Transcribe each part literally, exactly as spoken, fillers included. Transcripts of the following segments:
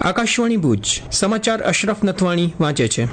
આકાશવાણી ભુજ સમાચાર અશરફ નથવાણી વાંચે છે.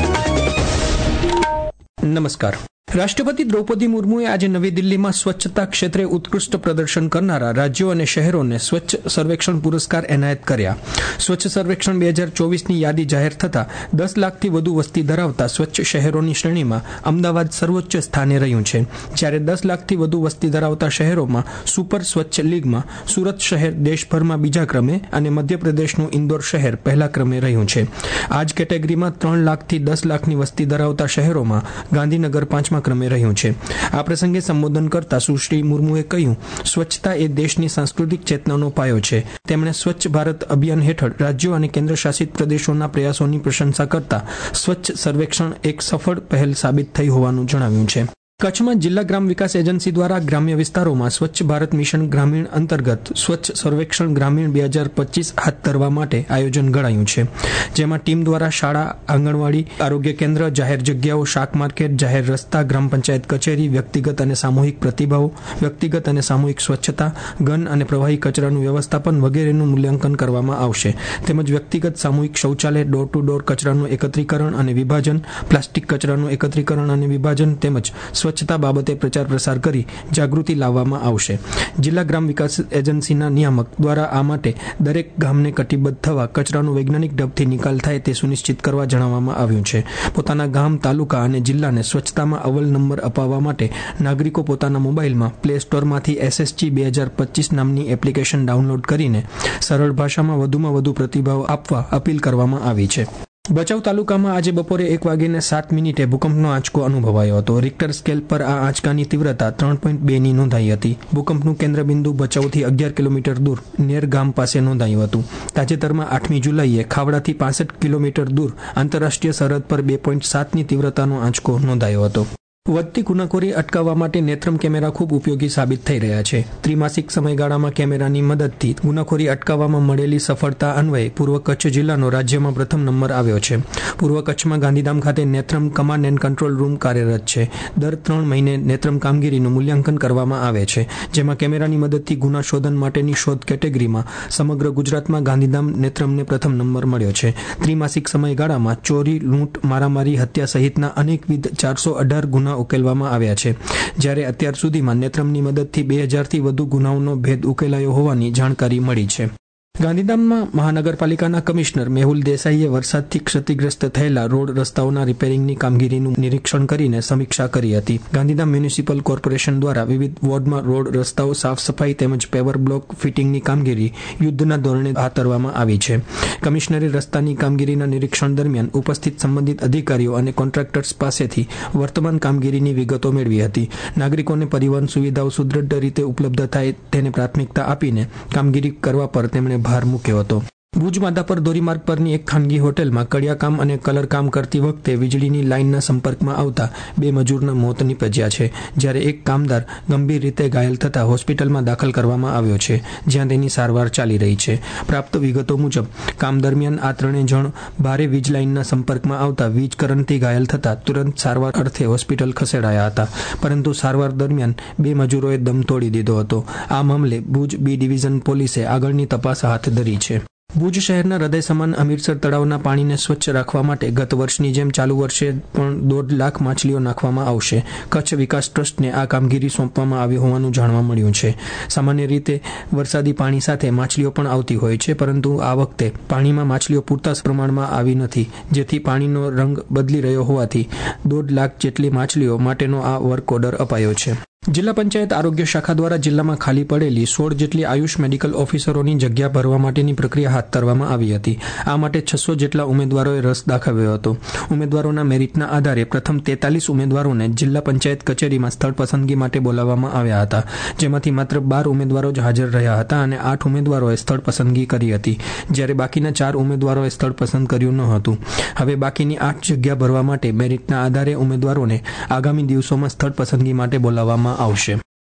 નમસ્કાર. રાષ્ટ્રપતિ દ્રૌપદી મુર્મુએ આજે નવી દિલ્હીમાં સ્વચ્છતા ક્ષેત્રે ઉત્કૃષ્ટ પ્રદર્શન કરનારા રાજ્યો અને શહેરોને સ્વચ્છ સર્વેક્ષણ પુરસ્કાર એનાયત કર્યા. સ્વચ્છ સર્વેક્ષણ બે હજાર ચોવીસની યાદી જાહેર થતાં દસ લાખથી વધુ વસ્તી ધરાવતા સ્વચ્છ શહેરોની શ્રેણીમાં અમદાવાદ સર્વોચ્ચ સ્થાને રહ્યું છે, જ્યારે દસ લાખથી વધુ વસ્તી ધરાવતા શહેરોમાં સુપર સ્વચ્છ લીગમાં સુરત શહેર દેશભરમાં બીજા ક્રમે અને મધ્યપ્રદેશનું ઇન્દોર શહેર પહેલા ક્રમે રહ્યું છે. આ જ કેટેગરીમાં ત્રણ લાખથી દસ લાખની વસ્તી ધરાવતા શહેરોમાં ગાંધીનગર પાંચમા ક્રમે રહ્યું છે. આ પ્રસંગે સંબોધન કરતા સુશ્રી મુર્મુએ કહ્યું, સ્વચ્છતા એ દેશની સાંસ્કૃતિક ચેતનાનો પાયો છે. તેમણે સ્વચ્છ ભારત અભિયાન હેઠળ રાજ્યો અને કેન્દ્ર શાસિત પ્રદેશોના પ્રયાસોની પ્રશંસા કરતા સ્વચ્છ સર્વેક્ષણ એક સફળ પહેલ સાબિત થઈ હોવાનું જણાવ્યું છે. કચ્છમાં જિલ્લા ગ્રામ વિકાસ એજન્સી દ્વારા ગ્રામ્ય વિસ્તારોમાં સ્વચ્છ ભારત મિશન ગ્રામીણ અંતર્ગત સ્વચ્છ સર્વેક્ષણ ગ્રામીણ બે હજાર પચીસ હાથ ધરવા માટે આયોજન ઘડાયું છે, જેમાં ટીમ દ્વારા શાળા, આંગણવાડી, આરોગ્ય કેન્દ્ર, જાહેર જગ્યાઓ, શાક માર્કેટ, જાહેર રસ્તા, ગ્રામ પંચાયત કચેરી, વ્યક્તિગત અને સામૂહિક પ્રતિભાવો, વ્યક્તિગત અને સામૂહિક સ્વચ્છતા, ઘન અને પ્રવાહી કચરાનું વ્યવસ્થાપન વગેરેનું મૂલ્યાંકન કરવામાં આવશે. તેમજ વ્યક્તિગત સામૂહિક શૌચાલય, ડોર ટુ ડોર કચરાનું એકત્રીકરણ અને વિભાજન, પ્લાસ્ટિક કચરાનું એકત્રીકરણ અને વિભાજન તેમજ સ્વચ્છતા બાબતે પ્રચાર પ્રસાર કરી જાગૃતિ લાવવામાં આવશે. જિલ્લા ગ્રામ વિકાસ એજન્સીના નિયામક દ્વારા આ માટે દરેક ગામને કટિબદ્ધ થવા કચરાનો વૈજ્ઞાનિક ઢબથી નિકાલ થાય તે સુનિશ્ચિત કરવા જણાવવામાં આવ્યું છે. પોતાના ગામ, તાલુકા અને જિલ્લાને સ્વચ્છતામાં અવ્વલ નંબર અપાવવા માટે નાગરિકો પોતાના મોબાઈલમાં પ્લે સ્ટોરમાંથી એસએસજી બે હજાર પચીસ નામની એપ્લિકેશન ડાઉનલોડ કરીને સરળ ભાષામાં વધુમાં વધુ પ્રતિભાવ આપવા અપીલ કરવામાં આવી છે. ભચાઉ તાલુકામાં આજે બપોરે એક વાગીને સાત મિનિટે ભૂકંપનો આંચકો અનુભવાયો હતો. રિક્ટર સ્કેલ પર આ આંચકાની તીવ્રતા ત્રણ પોઈન્ટ બે ની નોંધાઈ હતી. ભૂકંપનું કેન્દ્રબિંદુ ભચાઉથી અગિયાર કિલોમીટર દૂર નેર ગામ પાસે નોંધાયું હતું. તાજેતરમાં આઠમી જુલાઈએ ખાવડાથી પાસઠ કિલોમીટર દૂર આંતરરાષ્ટ્રીય સરહદ પર બે પોઈન્ટ સાતની તીવ્રતાનો આંચકો નોંધાયો હતો. વધતી ગુનાખોરી અટકાવવા માટે નેત્રમ કેમેરા ખૂબ ઉપયોગી સાબિત થઈ રહ્યા છે. ત્રિમાસિક સમયગાળામાં કેમેરાની મદદથી ગુનાખોરી અટકાવવામાં મળેલી સફળતા અન્વયે પૂર્વ કચ્છ જિલ્લાનો રાજ્યમાં પ્રથમ નંબર આવ્યો છે. પૂર્વ કચ્છમાં ગાંધીધામ ખાતે Netram command and control room કાર્યરત છે. દર ત્રણ મહિને નેત્રમ કામગીરીનું મૂલ્યાંકન કરવામાં આવે છે, જેમાં કેમેરાની મદદથી ગુના શોધન માટેની શોધ કેટેગરીમાં સમગ્ર ગુજરાતમાં ગાંધીધામ નેત્રમને પ્રથમ નંબર મળ્યો છે. ત્રિમાસિક સમયગાળામાં ચોરી, લૂંટ, મારામારી, હત્યા સહિતના અનેકવિધ ચારસો અઢાર ગુના ઉકેલવામાં આવ્યા છે, જ્યારે અત્યાર સુધીમાં નેત્રમની મદદથી બે હજારથી વધુ ગુનાઓનો ભેદ ઉકેલાયો હોવાની જાણકારી મળી છે. ગાંધીધામમાં મહાનગરપાલિકાના કમિશનર મેહુલ દેસાઈએ વરસાદથી ક્ષતિગ્રસ્ત થયેલા રોડ રસ્તાઓના રિપેરિંગની કામગીરીનું નિરીક્ષણ કરીને સમીક્ષા કરી હતી. ગાંધીધામ મ્યુનિસિપલ કોર્પોરેશન દ્વારા વિવિધ વોર્ડમાં રોડ રસ્તાઓ સાફ સફાઈ તેમજ પેવર બ્લોક ફિટિંગની કામગીરી યુદ્ધના ધોરણે હાથ ધરવામાં આવી છે. કમિશનરે રસ્તાની કામગીરીના નિરીક્ષણ દરમિયાન ઉપસ્થિત સંબંધિત અધિકારીઓ અને કોન્ટ્રાક્ટર્સ પાસેથી વર્તમાન કામગીરીની વિગતો મેળવી હતી. નાગરિકોને પરિવહન સુવિધાઓ સુદૃઢ રીતે ઉપલબ્ધ થાય તેને પ્રાથમિકતા આપીને કામગીરી કરવા પર તેમણે ભાર મૂક્યો હતો. ભુજ માધાપર ધોરીમાર્ગ પરની એક ખાનગી હોટેલમાં કડિયાકામ અને કલરકામ કરતી વખતે વીજળીની લાઇનના સંપર્કમાં આવતા બે મજૂરના મોત નીપજ્યા છે, જ્યારે એક કામદાર ગંભીર રીતે ઘાયલ થતા હોસ્પિટલમાં દાખલ કરવામાં આવ્યો છે, જ્યાં તેની સારવાર ચાલી રહી છે. પ્રાપ્ત વિગતો મુજબ કામ દરમિયાન આ ત્રણેય જણ ભારે વીજ લાઇનના સંપર્કમાં આવતા વીજ કરંટથી ઘાયલ થતા તુરંત સારવાર અર્થે હોસ્પિટલ ખસેડાયા હતા, પરંતુ સારવાર દરમિયાન બે મજૂરોએ દમ તોડી દીધો હતો. આ મામલે ભુજ બી ડિવિઝન પોલીસે આગળની તપાસ હાથ ધરી છે. ભુજ શહેરના હૃદય સમાન અમીરસર તળાવના પાણીને સ્વચ્છ રાખવા માટે ગત વર્ષની જેમ ચાલુ વર્ષે પણ દોઢ લાખ માછલીઓ નાખવામાં આવશે. કચ્છ વિકાસ ટ્રસ્ટને આ કામગીરી સોંપવામાં આવી હોવાનું જાણવા મળ્યું છે. સામાન્ય રીતે વરસાદી પાણી સાથે માછલીઓ પણ આવતી હોય છે, પરંતુ આ વખતે પાણીમાં માછલીઓ પૂરતા પ્રમાણમાં આવી નથી, જેથી પાણીનો રંગ બદલી રહ્યો હોવાથી દોઢ લાખ જેટલી માછલીઓ માટેનો આ વર્ક ઓર્ડર અપાયો છે. જિલ્લા પંચાયત આરોગ્ય શાખા દ્વારા જિલ્લામાં ખાલી પડેલી સોળ જેટલી આયુષ મેડિકલ ઓફિસરોની જગ્યા ભરવા માટેની પ્રક્રિયા હાથ ધરવામાં આવી હતી. આ માટે છસો જેટલા ઉમેદવારોએ રસ દાખવ્યો હતો. ઉમેદવારોના મેરિટના આધારે પ્રથમ તેતાલીસ ઉમેદવારોને જિલ્લા પંચાયત કચેરીમાં સ્થળ પસંદગી માટે બોલાવવામાં આવ્યા હતા, જેમાંથી માત્ર બાર ઉમેદવારો જ હાજર રહ્યા હતા અને આઠ ઉમેદવારોએ સ્થળ પસંદગી કરી હતી, જ્યારે બાકીના ચાર ઉમેદવારોએ સ્થળ પસંદ કર્યું ન હતું. હવે બાકીની આઠ જગ્યા ભરવા માટે મેરિટના આધારે ઉમેદવારોને આગામી દિવસોમાં સ્થળ પસંદગી માટે બોલાવવામાં આવશે.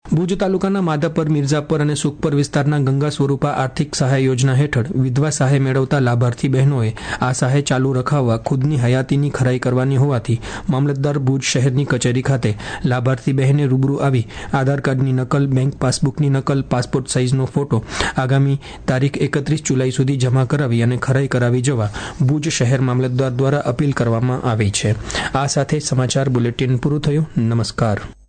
ભુજ તાલુકાના માધાપર, મિર્ઝાપર અને સુખપર વિસ્તારના ગંગા સ્વરૂપા આર્થિક સહાય યોજના હેઠળ વિધવા સહાય મેળવતા લાભાર્થી બહેનોએ આ સહાય ચાલુ રખાવવા ખુદની હયાતીની ખરાઈ કરવાની હોવાથી મામલતદાર ભુજ શહેરની કચેરી ખાતે લાભાર્થી બહેને રૂબરૂ આવી આધાર કાર્ડની નકલ, બેંક પાસબુકની નકલ, પાસપોર્ટ સાઇઝનો ફોટો આગામી તારીખ એકત્રીસ જુલાઈ સુધી જમા કરાવી અને ખરાઈ કરાવી જવા ભુજ શહેર મામલતદાર દ્વારા અપીલ કરવામાં આવી છે. આ સાથે સમાચાર બુલેટિન પૂરું થયું. નમસ્કાર.